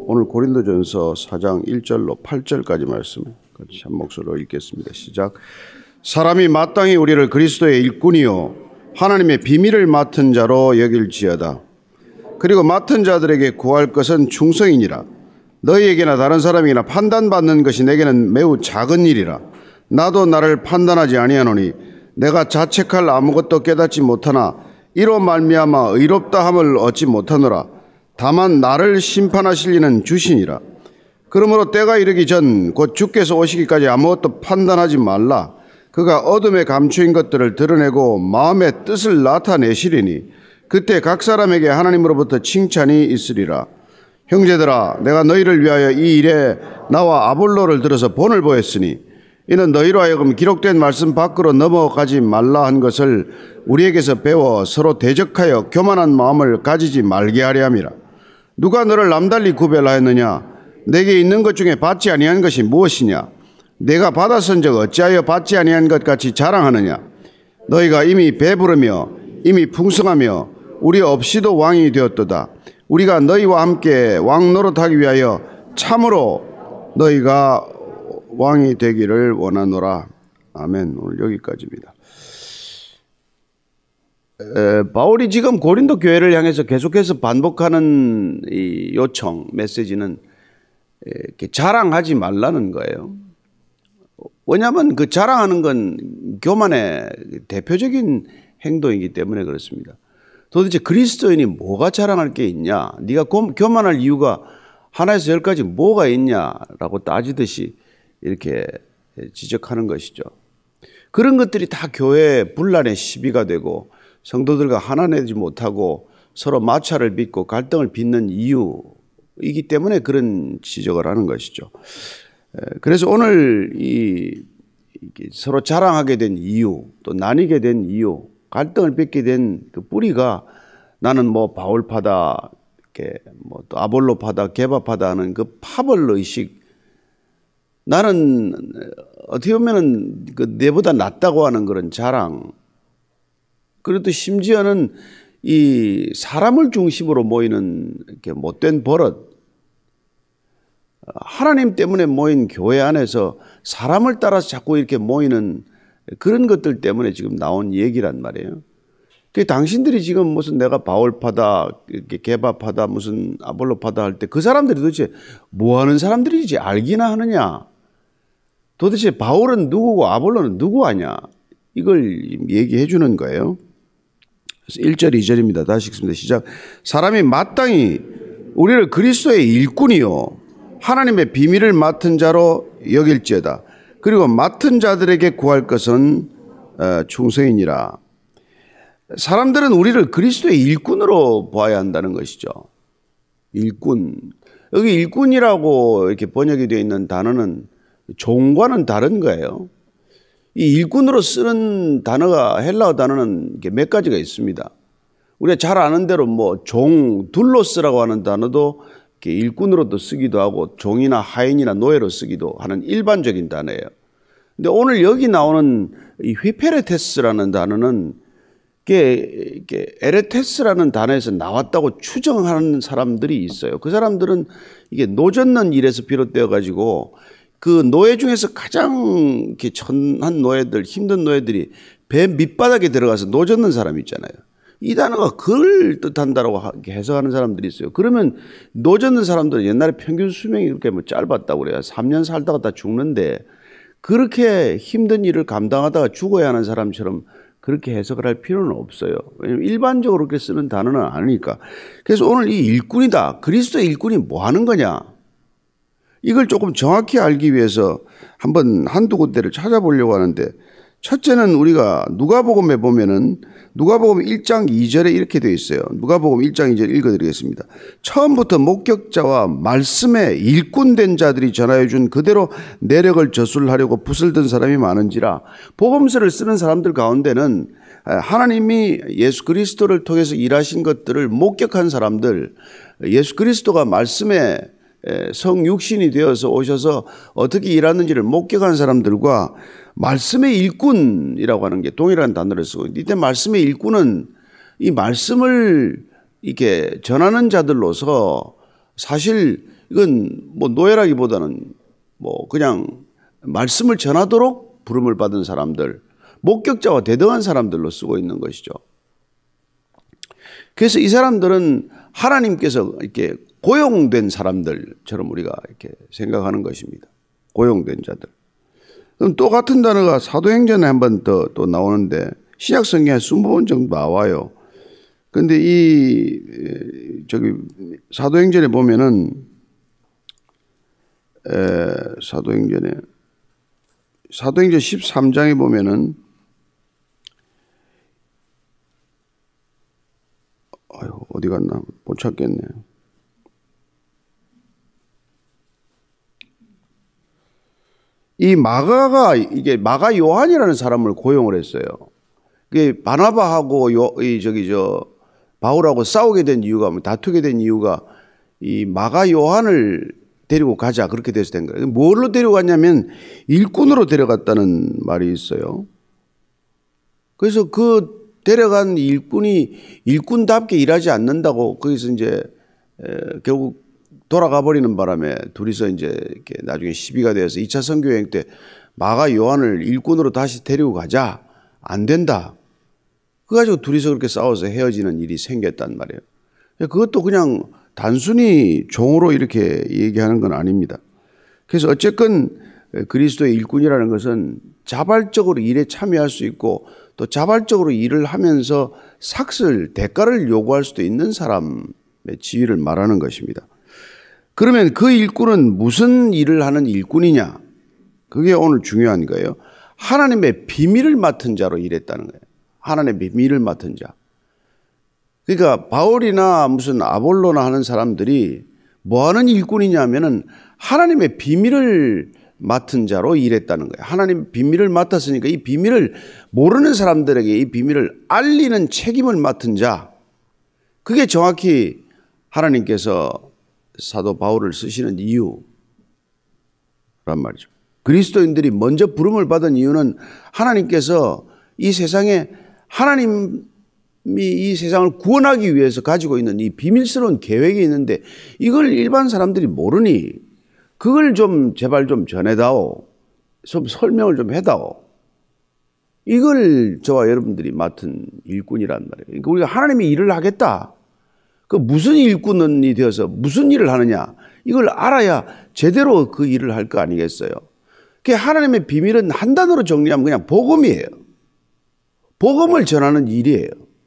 오늘 고린도전서 4장 1절로 8절까지 말씀 같이 한 목소리로 읽겠습니다. 시작. 사람이 마땅히 우리를 그리스도의 일꾼이요 하나님의 비밀을 맡은 자로 여길지어다. 그리고 맡은 자들에게 구할 것은 충성이니라. 너희에게나 다른 사람에게나 판단받는 것이 내게는 매우 작은 일이라. 나도 나를 판단하지 아니하노니 내가 자책할 아무것도 깨닫지 못하나 이로 말미암아 의롭다 함을 얻지 못하노라. 다만 나를 심판하실 이는 주시니라. 그러므로 때가 이르기 전 곧 주께서 오시기까지 아무것도 판단하지 말라. 그가 어둠에 감추인 것들을 드러내고 마음의 뜻을 나타내시리니 그때 각 사람에게 하나님으로부터 칭찬이 있으리라. 형제들아, 내가 너희를 위하여 이 일에 나와 아볼로를 들어서 본을 보였으니 이는 너희로 하여금 기록된 말씀 밖으로 넘어가지 말라 한 것을 우리에게서 배워 서로 대적하여 교만한 마음을 가지지 말게 하려 함이라. 누가 너를 남달리 구별하였느냐? 내게 있는 것 중에 받지 아니한 것이 무엇이냐? 내가 받았은즉 어찌하여 받지 아니한 것 같이 자랑하느냐? 너희가 이미 배부르며 이미 풍성하며 우리 없이도 왕이 되었도다. 우리가 너희와 함께 왕 노릇하기 위하여 참으로 너희가 왕이 되기를 원하노라. 아멘. 오늘 여기까지입니다. 바울이 지금 고린도 교회를 향해서 계속해서 반복하는 이 요청, 메시지는 이렇게 자랑하지 말라는 거예요. 왜냐하면 그 자랑하는 건 교만의 대표적인 행동이기 때문에 그렇습니다. 도대체 그리스도인이 뭐가 자랑할 게 있냐? 네가 교만할 이유가 하나에서 열까지 뭐가 있냐라고 따지듯이 이렇게 지적하는 것이죠. 그런 것들이 다 교회의 분란의 시비가 되고 성도들과 하나 되지 못하고 서로 마찰을 빚고 갈등을 빚는 이유이기 때문에 그런 지적을 하는 것이죠. 그래서 오늘 서로 자랑하게 된 이유, 또 나뉘게 된 이유, 갈등을 빚게 된 그 뿌리가 나는 뭐 바울파다, 이렇게 뭐 또 아볼로파다, 게바파다 하는 그 파벌 의식, 나는 어떻게 보면은 그 내보다 낫다고 하는 그런 자랑, 그리고 또 심지어는 이 사람을 중심으로 모이는 이렇게 못된 버릇, 하나님 때문에 모인 교회 안에서 사람을 따라서 자꾸 이렇게 모이는 그런 것들 때문에 지금 나온 얘기란 말이에요. 그 당신들이 지금 무슨 내가 바울파다, 게바파다, 무슨 아볼로파다 할 때 그 사람들이 도대체 뭐 하는 사람들이지 알기나 하느냐? 도대체 바울은 누구고 아볼로는 누구 아냐? 이걸 얘기해 주는 거예요. 그래서 1절, 2절입니다. 다시 읽습니다. 시작. 사람이 마땅히 우리를 그리스도의 일꾼이요 하나님의 비밀을 맡은 자로 여길지어다. 그리고 맡은 자들에게 구할 것은 충성이니라. 사람들은 우리를 그리스도의 일꾼으로 봐야 한다는 것이죠. 일꾼. 여기 일꾼이라고 이렇게 번역이 되어 있는 단어는 종과는 다른 거예요. 이 일꾼으로 쓰는 단어가 헬라어 단어는 이렇게 몇 가지가 있습니다. 우리가 잘 아는 대로 뭐 둘로스라고 하는 단어도 이렇게 일꾼으로도 쓰기도 하고 종이나 하인이나 노예로 쓰기도 하는 일반적인 단어예요. 근데 오늘 여기 나오는 이 휘페레테스라는 단어는 이게 에레테스라는 단어에서 나왔다고 추정하는 사람들이 있어요. 그 사람들은 이게 노젓는 일에서 비롯되어 가지고 그 노예 중에서 가장 이렇게 천한 노예들, 힘든 노예들이 배 밑바닥에 들어가서 노젓는 사람이 있잖아요. 이 단어가 그걸 뜻한다라고 해석하는 사람들이 있어요. 그러면 노젓는 사람들은 옛날에 평균 수명이 그렇게 뭐 짧았다고 그래요. 3년 살다가 다 죽는데 그렇게 힘든 일을 감당하다가 죽어야 하는 사람처럼 그렇게 해석을 할 필요는 없어요. 왜냐하면 일반적으로 그렇게 쓰는 단어는 아니니까. 그래서 오늘 이 일꾼이다. 그리스도의 일꾼이 뭐 하는 거냐? 이걸 조금 정확히 알기 위해서 한두 군데를 찾아보려고 하는데, 첫째는 우리가 누가복음에 보면은 누가복음 1장 2절에 이렇게 되어 있어요. 누가복음 1장 2절 읽어드리겠습니다. 처음부터 목격자와 말씀에 일꾼된 자들이 전하여 준 그대로 내력을 저술하려고 붓을 든 사람이 많은지라. 복음서를 쓰는 사람들 가운데는 하나님이 예수 그리스도를 통해서 일하신 것들을 목격한 사람들, 예수 그리스도가 말씀에 성육신이 되어서 오셔서 어떻게 일하는지를 목격한 사람들과 말씀의 일꾼이라고 하는 게 동일한 단어를 쓰고, 이때 말씀의 일꾼은 이 말씀을 이렇게 전하는 자들로서 사실 이건 뭐 노예라기보다는 뭐 그냥 말씀을 전하도록 부름을 받은 사람들, 목격자와 대등한 사람들로 쓰고 있는 것이죠. 그래서 이 사람들은 하나님께서 이렇게 고용된 사람들처럼 우리가 이렇게 생각하는 것입니다. 고용된 자들. 그럼 또 같은 단어가 사도행전에 한 번 또 나오는데 신약 성경에 20번 정도 나와요. 근데 사도행전에 보면은 사도행전 13장에 보면은 어디 갔나 못 찾겠네요. 이 마가 요한이라는 사람을 고용을 했어요. 그게 바나바하고 바울하고 싸우게 된 이유가, 다투게 된 이유가 이 마가 요한을 데리고 가자 그렇게 돼서 된 거예요. 뭘로 데려갔냐면 일꾼으로 데려갔다는 말이 있어요. 그래서 그 데려간 일꾼이 일꾼답게 일하지 않는다고 거기서 이제 결국 돌아가 버리는 바람에 둘이서 이제 이렇게 나중에 시비가 되어서 2차 선교 여행 때 마가 요한을 일꾼으로 다시 데리고 가자. 안 된다. 그래가지고 둘이서 그렇게 싸워서 헤어지는 일이 생겼단 말이에요. 그것도 그냥 단순히 종으로 이렇게 얘기하는 건 아닙니다. 그래서 어쨌건 그리스도의 일꾼이라는 것은 자발적으로 일에 참여할 수 있고 또 자발적으로 일을 하면서 대가를 요구할 수도 있는 사람의 지위를 말하는 것입니다. 그러면 그 일꾼은 무슨 일을 하는 일꾼이냐? 그게 오늘 중요한 거예요. 하나님의 비밀을 맡은 자로 일했다는 거예요. 하나님의 비밀을 맡은 자. 그러니까 바울이나 무슨 아볼로나 하는 사람들이 뭐 하는 일꾼이냐 하면은 하나님의 비밀을 맡은 자로 일했다는 거예요. 하나님 비밀을 맡았으니까 이 비밀을 모르는 사람들에게 이 비밀을 알리는 책임을 맡은 자. 그게 정확히 하나님께서 사도 바울을 쓰시는 이유란 말이죠. 그리스도인들이 먼저 부름을 받은 이유는 하나님께서 이 세상에 하나님이 이 세상을 구원하기 위해서 가지고 있는 이 비밀스러운 계획이 있는데 이걸 일반 사람들이 모르니 그걸 좀 제발 좀 전해다오. 좀 설명을 좀 해다오. 이걸 저와 여러분들이 맡은 일꾼이란 말이에요. 그러니까 우리가 하나님이 일을 하겠다. 그 무슨 일꾼이 되어서 무슨 일을 하느냐. 이걸 알아야 제대로 그 일을 할 거 아니겠어요. 그 하나님의 비밀은 한 단어로 정리하면 그냥 복음이에요. 복음을 전하는 일이에요.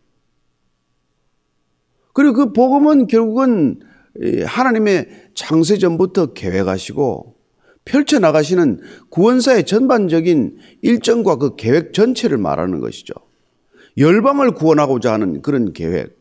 그리고 그 복음은 결국은 하나님의 창세전부터 계획하시고 펼쳐나가시는 구원사의 전반적인 일정과 그 계획 전체를 말하는 것이죠. 열방을 구원하고자 하는 그런 계획.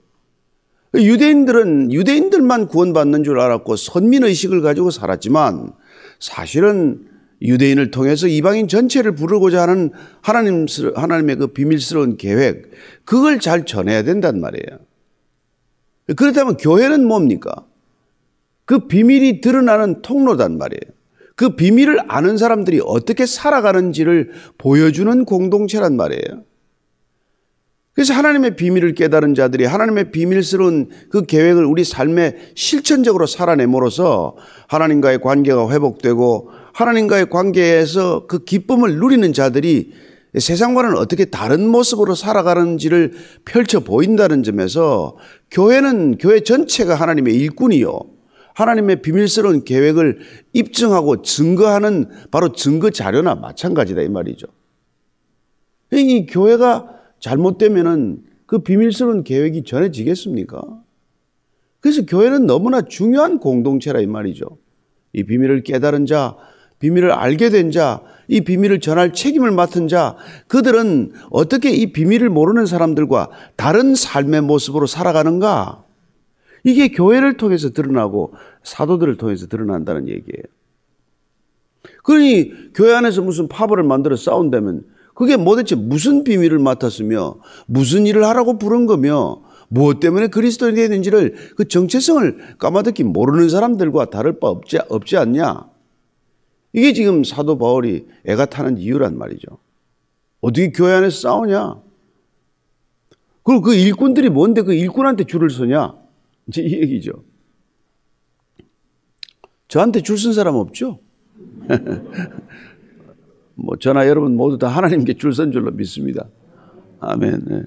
유대인들만 구원받는 줄 알았고 선민의식을 가지고 살았지만 사실은 유대인을 통해서 이방인 전체를 부르고자 하는 하나님의 그 비밀스러운 계획, 그걸 잘 전해야 된단 말이에요. 그렇다면 교회는 뭡니까? 그 비밀이 드러나는 통로단 말이에요. 그 비밀을 아는 사람들이 어떻게 살아가는지를 보여주는 공동체란 말이에요. 그래서 하나님의 비밀을 깨달은 자들이 하나님의 비밀스러운 그 계획을 우리 삶에 실천적으로 살아내므로써 하나님과의 관계가 회복되고 하나님과의 관계에서 그 기쁨을 누리는 자들이 세상과는 어떻게 다른 모습으로 살아가는지를 펼쳐 보인다는 점에서 교회 전체가 하나님의 일꾼이요. 하나님의 비밀스러운 계획을 입증하고 증거하는 바로 증거 자료나 마찬가지다 이 말이죠. 이 교회가 잘못되면은 그 비밀스러운 계획이 전해지겠습니까? 그래서 교회는 너무나 중요한 공동체라 이 말이죠. 이 비밀을 깨달은 자, 비밀을 알게 된 자, 이 비밀을 전할 책임을 맡은 자, 그들은 어떻게 이 비밀을 모르는 사람들과 다른 삶의 모습으로 살아가는가? 이게 교회를 통해서 드러나고 사도들을 통해서 드러난다는 얘기예요. 그러니 교회 안에서 무슨 파벌을 만들어 싸운다면 그게 도대체 무슨 비밀을 맡았으며 무슨 일을 하라고 부른 거며 무엇 때문에 그리스도인이 되는지를 그 정체성을 까마득히 모르는 사람들과 다를 바 없지 않냐? 이게 지금 사도 바울이 애가 타는 이유란 말이죠. 어떻게 교회 안에서 싸우냐? 그리고 그 일꾼들이 뭔데 그 일꾼한테 줄을 서냐? 이제 이 얘기죠. 저한테 줄 쓴 사람 없죠? 뭐 저나 여러분 모두 다 하나님께 줄 선 줄로 믿습니다. 아멘. 네.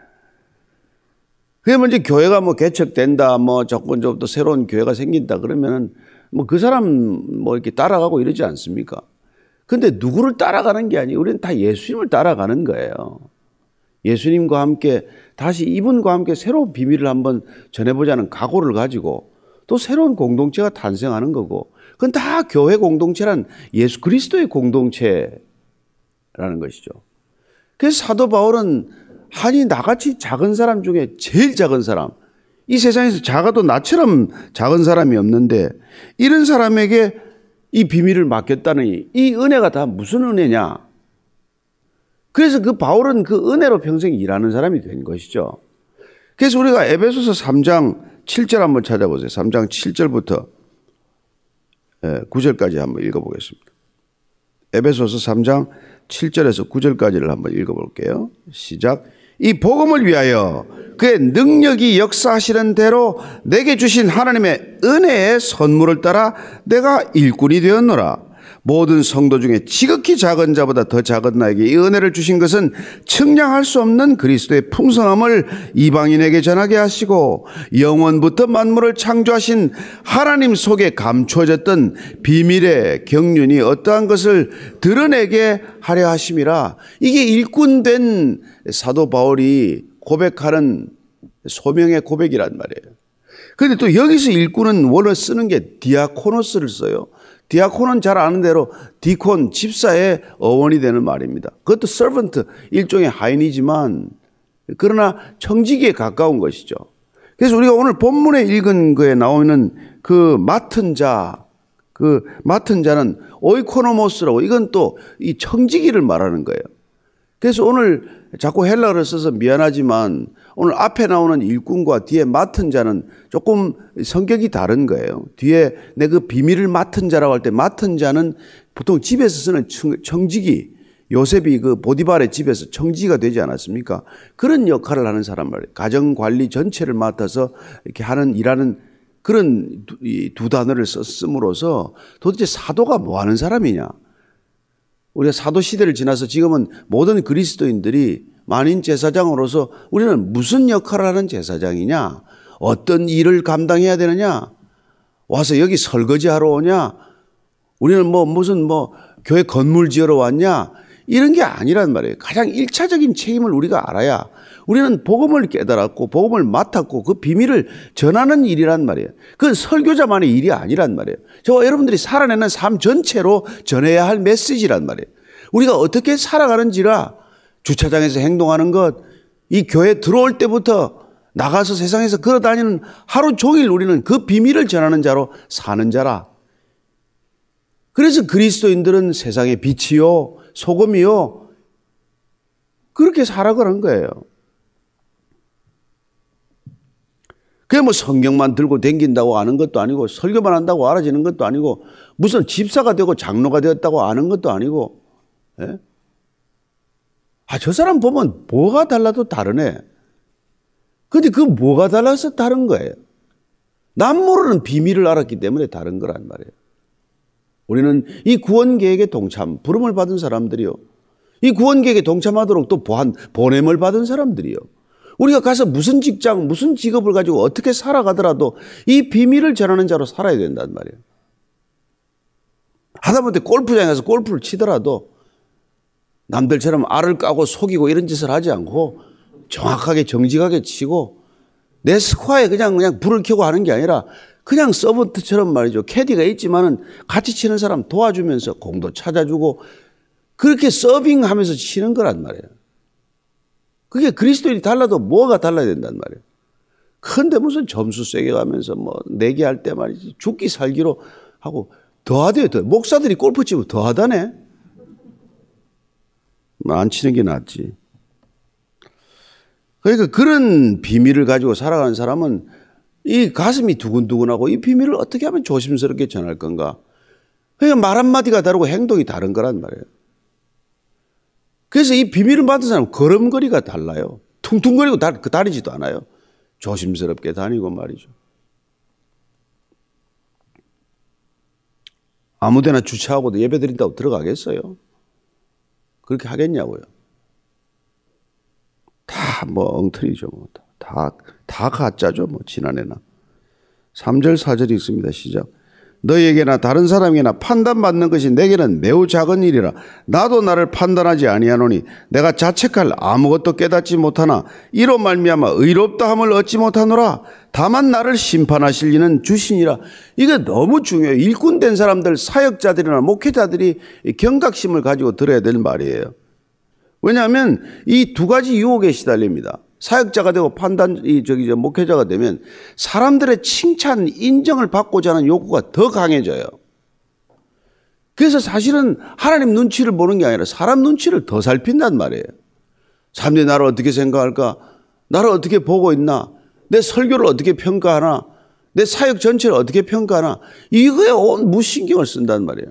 그게 먼저 교회가 뭐 개척된다, 뭐 조금 좀 또 새로운 교회가 생긴다 그러면은 뭐 그 사람 뭐 이렇게 따라가고 이러지 않습니까? 근데 누구를 따라가는 게 아니에요. 우리는 다 예수님을 따라가는 거예요. 예수님과 함께 다시 이분과 함께 새로운 비밀을 한번 전해보자는 각오를 가지고 또 새로운 공동체가 탄생하는 거고, 그건 다 교회 공동체란 예수 그리스도의 공동체라는 것이죠. 그래서 사도 바울은 아니 나같이 작은 사람 중에 제일 작은 사람, 이 세상에서 작아도 나처럼 작은 사람이 없는데 이런 사람에게 이 비밀을 맡겼다니 이 은혜가 다 무슨 은혜냐. 그래서 그 바울은 그 은혜로 평생 일하는 사람이 된 것이죠. 그래서 우리가 에베소서 3장 7절 한번 찾아보세요. 3장 7절부터 9절까지 한번 읽어보겠습니다. 에베소서 3장 7절에서 9절까지를 한번 읽어볼게요. 시작. 이 복음을 위하여 그의 능력이 역사하시는 대로 내게 주신 하나님의 은혜의 선물을 따라 내가 일꾼이 되었노라. 모든 성도 중에 지극히 작은 자보다 더 작은 나에게 이 은혜를 주신 것은 측량할 수 없는 그리스도의 풍성함을 이방인에게 전하게 하시고 영원부터 만물을 창조하신 하나님 속에 감추어졌던 비밀의 경륜이 어떠한 것을 드러내게 하려 하심이라. 이게 일꾼된 사도 바울이 고백하는 소명의 고백이란 말이에요. 그런데 또 여기서 일꾼은 원래 쓰는 게 디아코노스를 써요. 디아콘은 잘 아는 대로 디콘, 집사의 어원이 되는 말입니다. 그것도 서번트, 일종의 하인이지만 그러나 청지기에 가까운 것이죠. 그래서 우리가 오늘 본문에 읽은 거에 나오는 그 맡은 자, 그 맡은 자는 오이코노모스라고, 이건 또 이 청지기를 말하는 거예요. 그래서 오늘 자꾸 헬라어를 써서 미안하지만 오늘 앞에 나오는 일꾼과 뒤에 맡은 자는 조금 성격이 다른 거예요. 뒤에 내 그 비밀을 맡은 자라고 할 때 맡은 자는 보통 집에서 쓰는 청지기, 요셉이 그 보디발의 집에서 청지기가 되지 않았습니까? 그런 역할을 하는 사람 말이에요. 가정관리 전체를 맡아서 이렇게 일하는 그런 두 단어를 썼음으로써 도대체 사도가 뭐 하는 사람이냐? 우리가 사도 시대를 지나서 지금은 모든 그리스도인들이 만인 제사장으로서 우리는 무슨 역할을 하는 제사장이냐? 어떤 일을 감당해야 되느냐? 와서 여기 설거지하러 오냐? 우리는 무슨 교회 건물 지으러 왔냐? 이런 게 아니란 말이에요. 가장 1차적인 책임을 우리가 알아야 우리는 복음을 깨달았고 복음을 맡았고 그 비밀을 전하는 일이란 말이에요. 그건 설교자만의 일이 아니란 말이에요. 저와 여러분들이 살아내는 삶 전체로 전해야 할 메시지란 말이에요. 우리가 어떻게 살아가는지라 주차장에서 행동하는 것, 이 교회 들어올 때부터 나가서 세상에서 걸어다니는 하루 종일 우리는 그 비밀을 전하는 자로 사는 자라. 그래서 그리스도인들은 세상의 빛이요 소금이요 그렇게 살아가는 거예요. 그게 성경만 들고 다닌다고 아는 것도 아니고 설교만 한다고 알아지는 것도 아니고 무슨 집사가 되고 장로가 되었다고 아는 것도 아니고, 예? 저 사람 보면 뭐가 달라도 다르네. 근데 그 뭐가 달라서 다른 거예요? 남 모르는 비밀을 알았기 때문에 다른 거란 말이에요. 우리는 이 구원 계획에 부름을 받은 사람들이요. 이 구원 계획에 동참하도록 또 보냄을 받은 사람들이요. 우리가 가서 무슨 직장, 무슨 직업을 가지고 어떻게 살아가더라도 이 비밀을 전하는 자로 살아야 된단 말이에요. 하다못해 골프장에 가서 골프를 치더라도 남들처럼 알을 까고 속이고 이런 짓을 하지 않고 정확하게 정직하게 치고 내 스코어에 그냥 불을 켜고 하는 게 아니라 그냥 서번트처럼 말이죠. 캐디가 있지만은 같이 치는 사람 도와주면서 공도 찾아주고 그렇게 서빙하면서 치는 거란 말이에요. 그게 그리스도인이 달라도 뭐가 달라야 된단 말이에요. 그런데 무슨 점수 세게 가면서 내기할 때 말이지 죽기 살기로 하고 더 하대요. 목사들이 골프 치면 더 하다네. 안 치는 게 낫지. 그러니까 그런 비밀을 가지고 살아가는 사람은 이 가슴이 두근두근하고 이 비밀을 어떻게 하면 조심스럽게 전할 건가. 그러니까 말 한마디가 다르고 행동이 다른 거란 말이에요. 그래서 이 비밀을 받은 사람은 걸음걸이가 달라요. 퉁퉁거리고 다니지도 않아요. 조심스럽게 다니고 말이죠. 아무데나 주차하고도 예배 드린다고 들어가겠어요? 그렇게 하겠냐고요. 다 뭐 엉터리죠. 뭐. 다 가짜죠. 뭐 지난해나. 3절 4절이 있습니다. 시작. 너희에게나 다른 사람에게나 판단받는 것이 내게는 매우 작은 일이라. 나도 나를 판단하지 아니하노니 내가 자책할 아무것도 깨닫지 못하나 이로 말미암아 의롭다 함을 얻지 못하노라. 다만 나를 심판하실 이는 주시니라. 이게 너무 중요해요. 일꾼된 사람들, 사역자들이나 목회자들이 경각심을 가지고 들어야 될 말이에요. 왜냐하면 이 두 가지 유혹에 시달립니다. 사역자가 되고 목회자가 되면 사람들의 칭찬, 인정을 받고자 하는 욕구가 더 강해져요. 그래서 사실은 하나님 눈치를 보는 게 아니라 사람 눈치를 더 살핀단 말이에요. 사람들이 나를 어떻게 생각할까? 나를 어떻게 보고 있나? 내 설교를 어떻게 평가하나? 내 사역 전체를 어떻게 평가하나? 이거에 온 무신경을 쓴단 말이에요.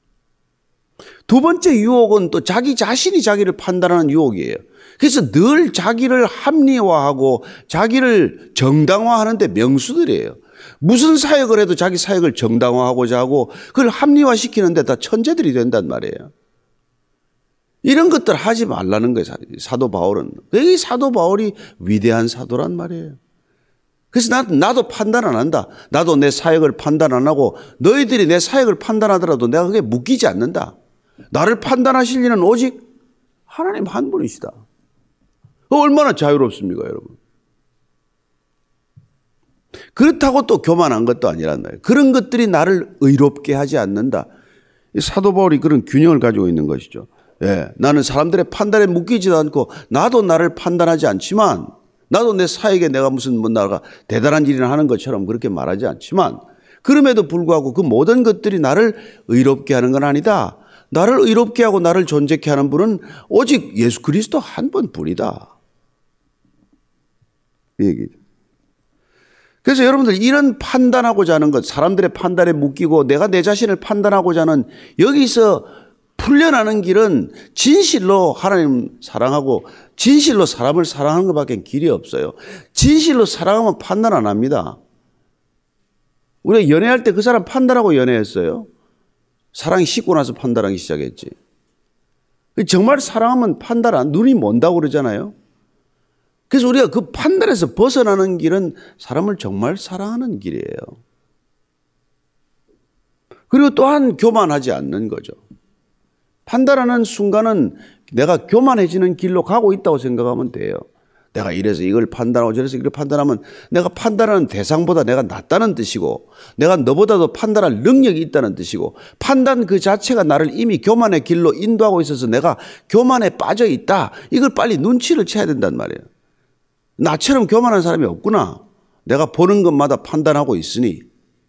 두 번째 유혹은 또 자기 자신이 자기를 판단하는 유혹이에요. 그래서 늘 자기를 합리화하고 자기를 정당화하는 데 명수들이에요. 무슨 사역을 해도 자기 사역을 정당화하고자 하고 그걸 합리화시키는 데 다 천재들이 된단 말이에요. 이런 것들 하지 말라는 거예요. 사도 바울은. 이 사도 바울이 위대한 사도란 말이에요. 그래서 나도 판단 안 한다. 나도 내 사역을 판단 안 하고 너희들이 내 사역을 판단하더라도 내가 그게 묶이지 않는다. 나를 판단하실 이는 오직 하나님 한 분이시다. 얼마나 자유롭습니까, 여러분? 그렇다고 또 교만한 것도 아니란 말이에요. 그런 것들이 나를 의롭게 하지 않는다. 사도 바울이 그런 균형을 가지고 있는 것이죠. 예, 나는 사람들의 판단에 묶이지도 않고 나도 나를 판단하지 않지만 나도 내 사역에 내가 무슨 나가 대단한 일이나 하는 것처럼 그렇게 말하지 않지만 그럼에도 불구하고 그 모든 것들이 나를 의롭게 하는 건 아니다. 나를 의롭게 하고 나를 존재케 하는 분은 오직 예수 그리스도 한 분뿐이다. 이 얘기죠. 그래서 여러분들 이런 판단하고자 하는 것, 사람들의 판단에 묶이고 내가 내 자신을 판단하고자 하는 여기서 풀려나는 길은 진실로 하나님 사랑하고 진실로 사람을 사랑하는 것밖에 길이 없어요. 진실로 사랑하면 판단 안 합니다. 우리가 연애할 때 그 사람 판단하고 연애했어요. 사랑이 식고 나서 판단하기 시작했지. 정말 사랑하면 눈이 먼다고 그러잖아요. 그래서 우리가 그 판단에서 벗어나는 길은 사람을 정말 사랑하는 길이에요. 그리고 또한 교만하지 않는 거죠. 판단하는 순간은 내가 교만해지는 길로 가고 있다고 생각하면 돼요. 내가 이래서 이걸 판단하고 저래서 이걸 판단하면 내가 판단하는 대상보다 내가 낫다는 뜻이고 내가 너보다도 판단할 능력이 있다는 뜻이고 판단 그 자체가 나를 이미 교만의 길로 인도하고 있어서 내가 교만에 빠져 있다. 이걸 빨리 눈치를 채야 된단 말이에요. 나처럼 교만한 사람이 없구나. 내가 보는 것마다 판단하고 있으니.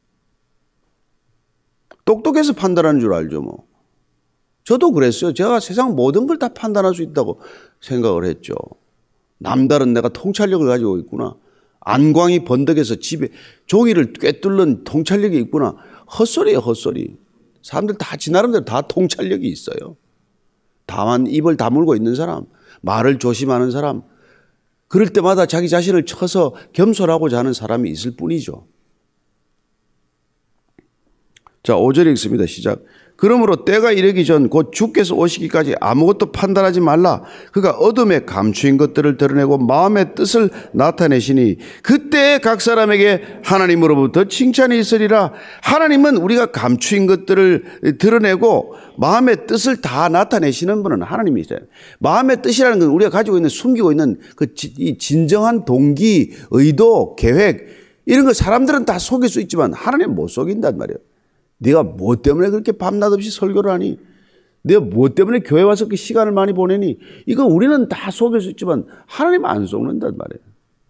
똑똑해서 판단하는 줄 알죠 뭐. 저도 그랬어요. 제가 세상 모든 걸 다 판단할 수 있다고 생각을 했죠. 남다른 내가 통찰력을 가지고 있구나. 안광이 번득해서 집에 종이를 꿰뚫는 통찰력이 있구나. 헛소리예요, 헛소리. 사람들 다 지 나름대로 다 통찰력이 있어요. 다만 입을 다물고 있는 사람, 말을 조심하는 사람, 그럴 때마다 자기 자신을 쳐서 겸손하고자 하는 사람이 있을 뿐이죠. 자, 5절에 있습니다. 시작. 그러므로 때가 이르기 전 곧 주께서 오시기까지 아무것도 판단하지 말라. 그가 어둠에 감추인 것들을 드러내고 마음의 뜻을 나타내시니 그때에 각 사람에게 하나님으로부터 칭찬이 있으리라. 하나님은 우리가 감추인 것들을 드러내고 마음의 뜻을 다 나타내시는 분은 하나님이세요. 마음의 뜻이라는 건 우리가 가지고 있는 숨기고 있는 이 진정한 동기, 의도, 계획 이런 거 사람들은 다 속일 수 있지만 하나님은 못 속인단 말이에요. 네가 뭐 때문에 그렇게 밤낮 없이 설교를 하니? 네가 뭐 때문에 교회 와서 그 시간을 많이 보내니? 이거 우리는 다 속일 수 있지만 하나님 안 속는단 말이에요.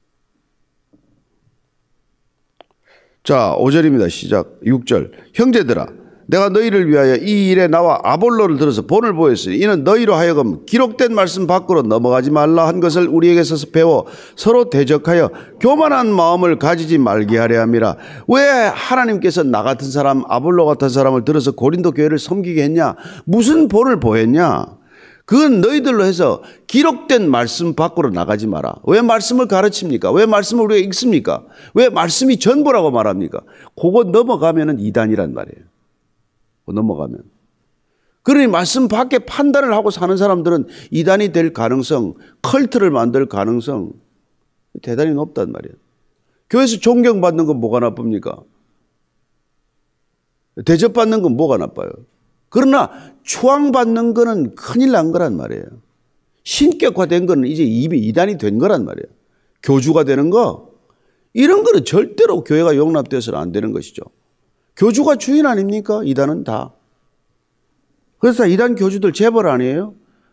자, 5절입니다. 시작. 6절. 형제들아, 내가 너희를 위하여 이 일에 나와 아볼로를 들어서 본을 보였으니 이는 너희로 하여금 기록된 말씀 밖으로 넘어가지 말라 한 것을 우리에게서 배워 서로 대적하여 교만한 마음을 가지지 말게 하려 함이라. 왜 하나님께서 나 같은 사람, 아볼로 같은 사람을 들어서 고린도 교회를 섬기게 했냐? 무슨 본을 보였냐? 그건 너희들로 해서 기록된 말씀 밖으로 나가지 마라. 왜 말씀을 가르칩니까? 왜 말씀을 우리가 읽습니까? 왜 말씀이 전부라고 말합니까? 그거 넘어가면은 이단이란 말이에요. 넘어가면. 그러니 말씀 밖에 판단을 하고 사는 사람들은 이단이 될 가능성, 컬트를 만들 가능성 대단히 높단 말이에요. 교회에서 존경받는 건 뭐가 나쁩니까? 대접받는 건 뭐가 나빠요? 그러나 추앙받는 거는 큰일 난 거란 말이에요. 신격화된 거는 이제 이미 이단이 된 거란 말이에요. 교주가 되는 거, 이런 거는 절대로 교회가 용납되어서는 안 되는 것이죠. 교주가 주인 아닙니까? 이단은 다. 그래서 이단 교주들 재벌 아니에요?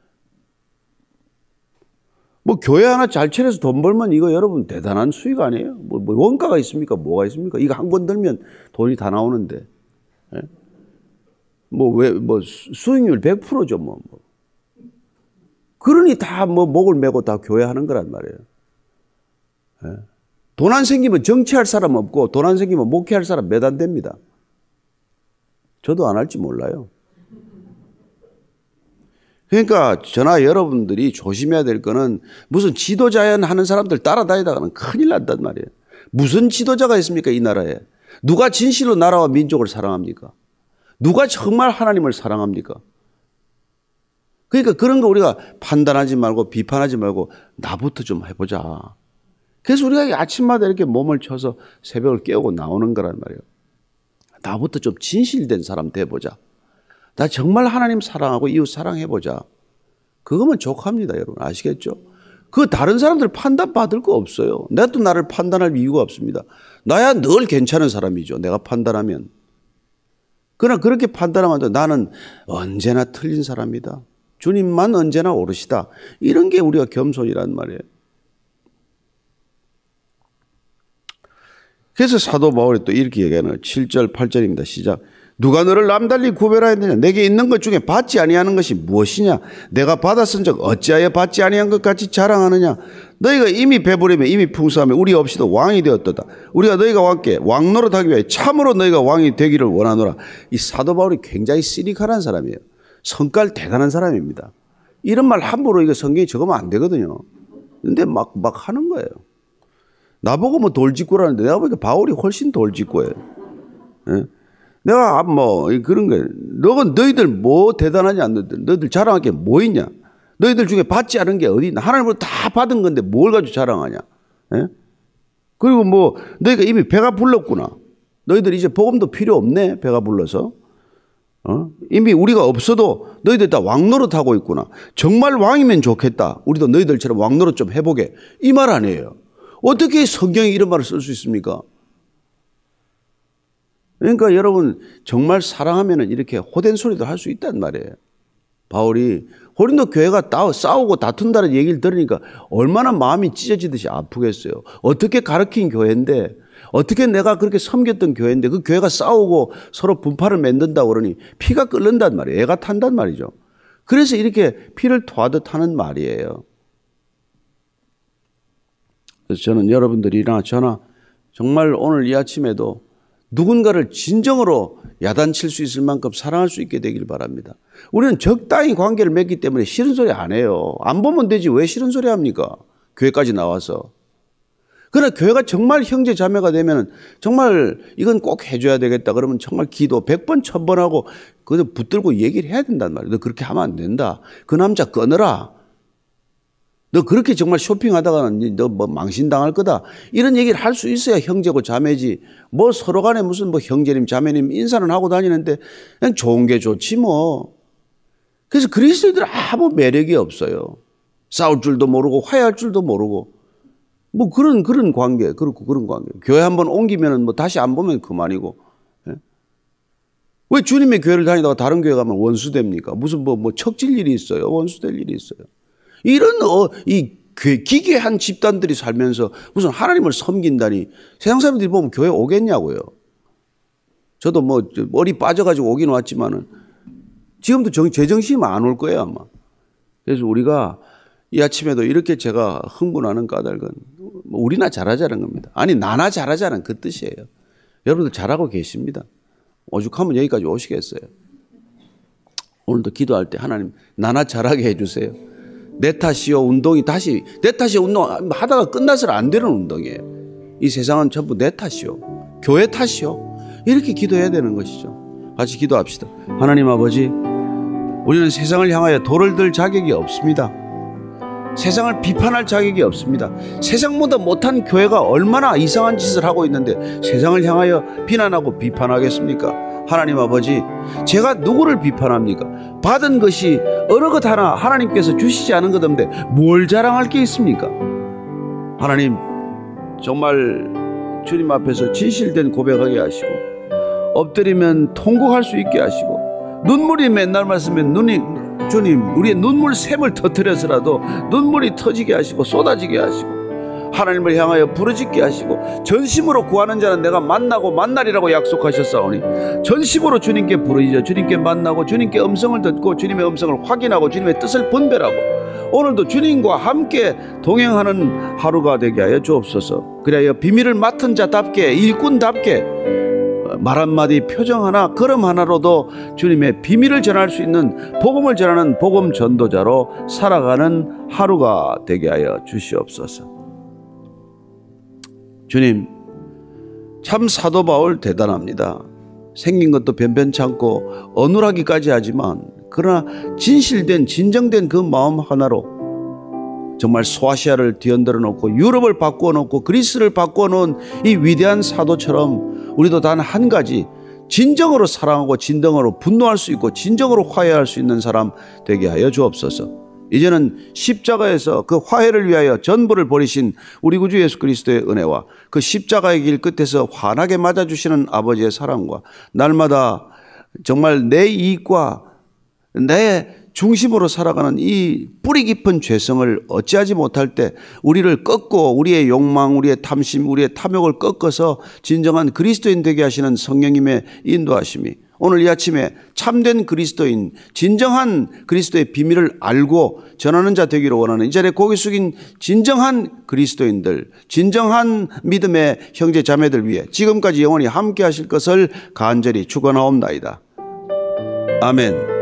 뭐 교회 하나 잘 차려서 돈 벌면 이거 여러분 대단한 수익 아니에요? 뭐 원가가 있습니까? 뭐가 있습니까? 이거 한 권 들면 돈이 다 나오는데. 예? 뭐 수익률 100%죠 뭐. 그러니 다 뭐 목을 메고 다 교회 하는 거란 말이에요. 예? 돈 안 생기면 정치할 사람 없고 돈 안 생기면 목회할 사람 몇 안 됩니다. 저도 안 할지 몰라요. 그러니까 저나 여러분들이 조심해야 될 거는 무슨 지도자연 하는 사람들 따라다니다가는 큰일 난단 말이에요. 무슨 지도자가 있습니까 이 나라에. 누가 진실로 나라와 민족을 사랑합니까? 누가 정말 하나님을 사랑합니까? 그러니까 그런 거 우리가 판단하지 말고 비판하지 말고 나부터 좀 해보자. 그래서 우리가 아침마다 이렇게 몸을 쳐서 새벽을 깨우고 나오는 거란 말이에요. 나부터 좀 진실된 사람 돼보자. 나 정말 하나님 사랑하고 이웃 사랑해보자. 그거면 족합니다, 여러분. 아시겠죠? 그 다른 사람들 판단받을 거 없어요. 내가 또 나를 판단할 이유가 없습니다. 나야 늘 괜찮은 사람이죠. 내가 판단하면. 그러나 그렇게 판단하면 나는 언제나 틀린 사람이다. 주님만 언제나 오르시다. 이런 게 우리가 겸손이란 말이에요. 그래서 사도 바울이 또 이렇게 얘기하는 7절, 8절입니다. 시작. 누가 너를 남달리 구별하였느냐? 내게 있는 것 중에 받지 아니하는 것이 무엇이냐? 내가 받았은 적 어찌하여 받지 아니한 것 같이 자랑하느냐? 너희가 이미 배부르며 이미 풍성하며 우리 없이도 왕이 되었도다. 우리가 너희가 함께 왕 노릇하기 위하여 참으로 너희가 왕이 되기를 원하노라. 이 사도 바울이 굉장히 시니컬한 사람이에요. 성깔 대단한 사람입니다. 이런 말 함부로 이거 성경에 적으면 안 되거든요. 근데 막 하는 거예요. 나보고 뭐 돌직구라는데 내가 보니까 바울이 훨씬 돌직구예요. 예? 내가 뭐 그런 거예요. 너희들 뭐 대단하냐? 너희들 자랑할 게 뭐 있냐? 너희들 중에 받지 않은 게 어디 있나? 하나님으로 다 받은 건데 뭘 가지고 자랑하냐? 예? 그리고 뭐 너희가 이미 배가 불렀구나. 너희들 이제 복음도 필요 없네. 배가 불러서. 이미 우리가 없어도 너희들 다 왕노릇 하고 있구나. 정말 왕이면 좋겠다. 우리도 너희들처럼 왕노릇 좀 해보게. 이 말 아니에요. 어떻게 성경에 이런 말을 쓸 수 있습니까? 그러니까 여러분 정말 사랑하면 이렇게 호된 소리도 할 수 있단 말이에요. 바울이 고린도 교회가 싸우고 다툰다는 얘기를 들으니까 얼마나 마음이 찢어지듯이 아프겠어요. 어떻게 가르친 교회인데, 어떻게 내가 그렇게 섬겼던 교회인데 그 교회가 싸우고 서로 분파를 만든다고 그러니 피가 끓는단 말이에요. 애가 탄단 말이죠. 그래서 이렇게 피를 토하듯 하는 말이에요. 그래서 저는 여러분들이나 저나 정말 오늘 이 아침에도 누군가를 진정으로 야단칠 수 있을 만큼 사랑할 수 있게 되길 바랍니다. 우리는 적당히 관계를 맺기 때문에 싫은 소리 안 해요. 안 보면 되지 왜 싫은 소리 합니까? 교회까지 나와서. 그러나 교회가 정말 형제 자매가 되면 정말 이건 꼭 해줘야 되겠다 그러면 정말 기도 100번 1000번 하고 그걸 붙들고 얘기를 해야 된단 말이에요. 너 그렇게 하면 안 된다. 그 남자 끊어라. 너 그렇게 정말 쇼핑하다가는 너 뭐 망신당할 거다. 이런 얘기를 할 수 있어야 형제고 자매지. 뭐 서로 간에 무슨 뭐 형제님 자매님 인사는 하고 다니는데 그냥 좋은 게 좋지 뭐. 그래서 그리스도인들은 아무 매력이 없어요. 싸울 줄도 모르고 화해할 줄도 모르고 뭐 그런 관계, 그런 관계. 교회 한번 옮기면은 뭐 다시 안 보면 그만이고. 예? 왜 주님의 교회를 다니다가 다른 교회 가면 원수 됩니까? 무슨 뭐 척질 일이 있어요. 원수 될 일이 있어요. 이런 이 기괴한 집단들이 살면서 무슨 하나님을 섬긴다니 세상 사람들이 보면 교회 오겠냐고요. 저도 뭐 머리 빠져가지고 오긴 왔지만은 지금도 제정신이 안 올 거예요 아마. 그래서 우리가 이 아침에도 이렇게 제가 흥분하는 까닭은 우리나 잘하자는 겁니다. 아니 나나 잘하자는 그 뜻이에요. 여러분들 잘하고 계십니다. 오죽하면 여기까지 오시겠어요. 오늘도 기도할 때 하나님 나나 잘하게 해주세요. 내 탓이요 운동이 다시 내 탓이요 운동 하다가 끝나서는 안 되는 운동이에요. 이 세상은 전부 내 탓이요 교회 탓이요 이렇게 기도해야 되는 것이죠. 같이 기도합시다. 하나님 아버지, 우리는 세상을 향하여 돌을 들 자격이 없습니다. 세상을 비판할 자격이 없습니다. 세상보다 못한 교회가 얼마나 이상한 짓을 하고 있는데 세상을 향하여 비난하고 비판하겠습니까? 하나님 아버지, 제가 누구를 비판합니까? 받은 것이 어느 것 하나 하나님께서 주시지 않은 것 없는데 뭘 자랑할 게 있습니까? 하나님, 정말 주님 앞에서 진실된 고백하게 하시고 엎드리면 통곡할 수 있게 하시고 눈물이 맨날 말씀면 주님, 우리의 눈물샘을 터뜨려서라도 눈물이 터지게 하시고 쏟아지게 하시고 하나님을 향하여 부르짖게 하시고 전심으로 구하는 자는 내가 만나고 만나리라고 약속하셨사오니 전심으로 주님께 부르짖어 주님께 만나고 주님께 음성을 듣고 주님의 음성을 확인하고 주님의 뜻을 분별하고 오늘도 주님과 함께 동행하는 하루가 되게 하여 주옵소서. 그래야 비밀을 맡은 자답게, 일꾼답게 말 한마디, 표정 하나, 걸음 하나로도 주님의 비밀을 전할 수 있는 복음을 전하는 복음 전도자로 살아가는 하루가 되게 하여 주시옵소서. 주님, 참 사도 바울 대단합니다. 생긴 것도 변변찮고 어눌하기까지 하지만 그러나 진실된 진정된 그 마음 하나로 정말 소아시아를 뒤흔들어 놓고 유럽을 바꾸어 놓고 그리스를 바꾸어 놓은 이 위대한 사도처럼 우리도 단 한 가지, 진정으로 사랑하고 진정으로 분노할 수 있고 진정으로 화해할 수 있는 사람 되게 하여 주옵소서. 이제는 십자가에서 그 화해를 위하여 전부를 버리신 우리 구주 예수 그리스도의 은혜와 그 십자가의 길 끝에서 환하게 맞아주시는 아버지의 사랑과 날마다 정말 내 이익과 내 중심으로 살아가는 이 뿌리 깊은 죄성을 어찌하지 못할 때 우리를 꺾고 우리의 욕망, 우리의 탐심, 우리의 탐욕을 꺾어서 진정한 그리스도인 되게 하시는 성령님의 인도하심이 오늘 이 아침에 참된 그리스도인, 진정한 그리스도의 비밀을 알고 전하는 자 되기를 원하는 이 자리에 고개 숙인 진정한 그리스도인들, 진정한 믿음의 형제 자매들 위해 지금까지 영원히 함께 하실 것을 간절히 축원하옵나이다. 아멘.